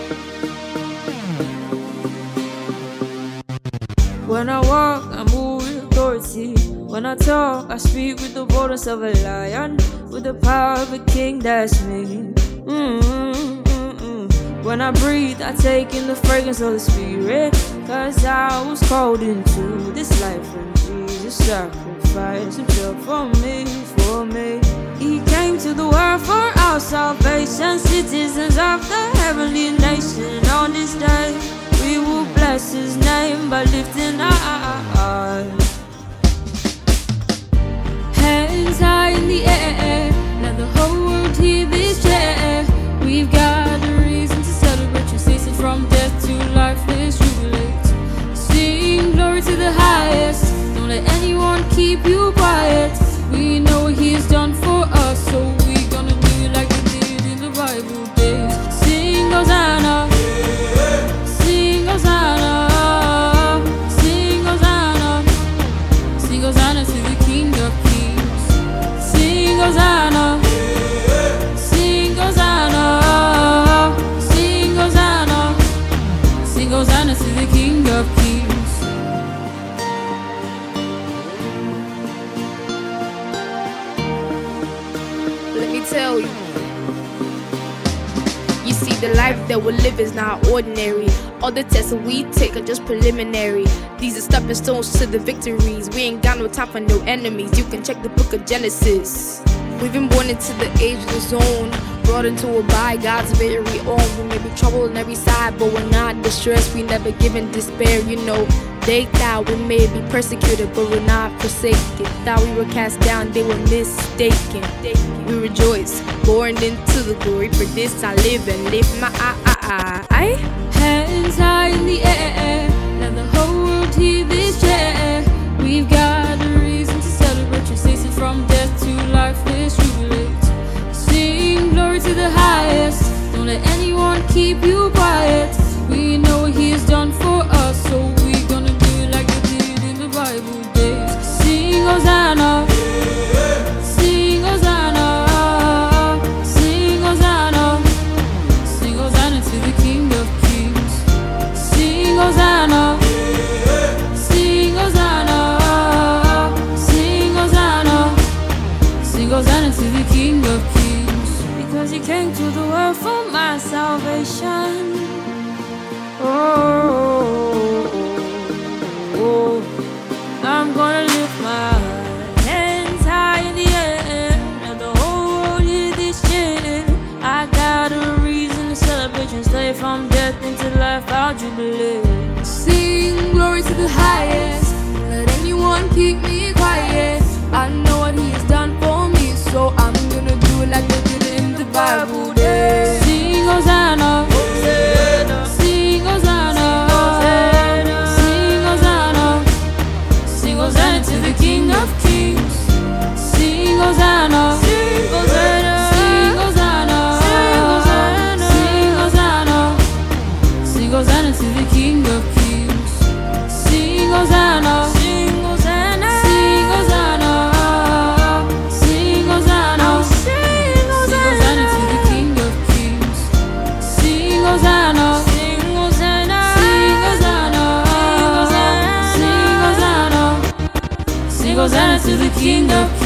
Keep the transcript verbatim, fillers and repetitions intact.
When I walk, I move with authority. When I talk, I speak with the boldness of a lion, with the power of a king, that's me. Mm-mm, mm-mm. When I breathe, I take in the fragrance of the Spirit, cause I was called into this life when Jesus sacrificed himself for me, for me. He came to the world for our salvation, citizens of the heavenly nation. On this day, we will bless his name by lifting our eyes. Hands high in the air, let the whole world hear this chair. We've got a reason to celebrate your season from death to life, let's jubilate. Sing glory to the highest, don't let anyone keep you quiet. We know what he's done for us, so we're gonna do it like we did in the Bible days. Sing Hosanna, sing Hosanna, sing Hosanna, sing Hosanna to the King of Kings. Sing Hosanna, sing Hosanna, sing Hosanna, sing Hosanna to the King of Kings. Let me tell you, you see, the life that we live is not ordinary. All the tests that we take are just preliminary. These are stepping stones to the victories. We ain't got no time for no enemies. You can check the book of Genesis. We've been born into the ageless zone, brought into a by God's very own. We may be troubled on every side, but we're not distressed. We never give in despair, you know. They thought we may be persecuted, but we're not forsaken. Thought we were cast down, they were mistaken. We rejoice, born into the glory. For this I live and lift my eye. Hands high in the air, let the whole world hear this chair. We've got a reason to celebrate your season from death to life, let's jubilate. Sing glory to the highest, don't let anyone keep you quiet. We know what he has done for us, so we're gonna do it like we did in the Bible days. Sing Hosanna, sing Hosanna, sing Hosanna, sing Hosanna to the King of Kings. Sing Hosanna, sing Hosanna, sing Hosanna, sing Hosanna to the King of Kings. Because he came to the world for my salvation. Oh, oh, oh, I'm gonna lift my hands high in the air, and the whole world hear this cheer. I got a reason to celebrate and stay from death into life, I'll jubilate. Sing glory to the highest, don't let anyone keep me quiet. I know what he has done for me, so I'm gonna do it like they did it in the Bible days. Sing Hosanna, sing Hosanna, sing Hosanna, sing Hosanna to the King of Kings. Sing Hosanna, sing Hosanna, sing Hosanna, sing Hosanna, sing Hosanna to the King of Kings. Sing Hosanna, sing Hosanna, sing Hosanna, sing Hosanna, sing Hosanna to the King of Kings. Sing Hosanna, sing Hosanna, sing Hosanna, sing Hosanna, sing Hosanna to the King of Kings.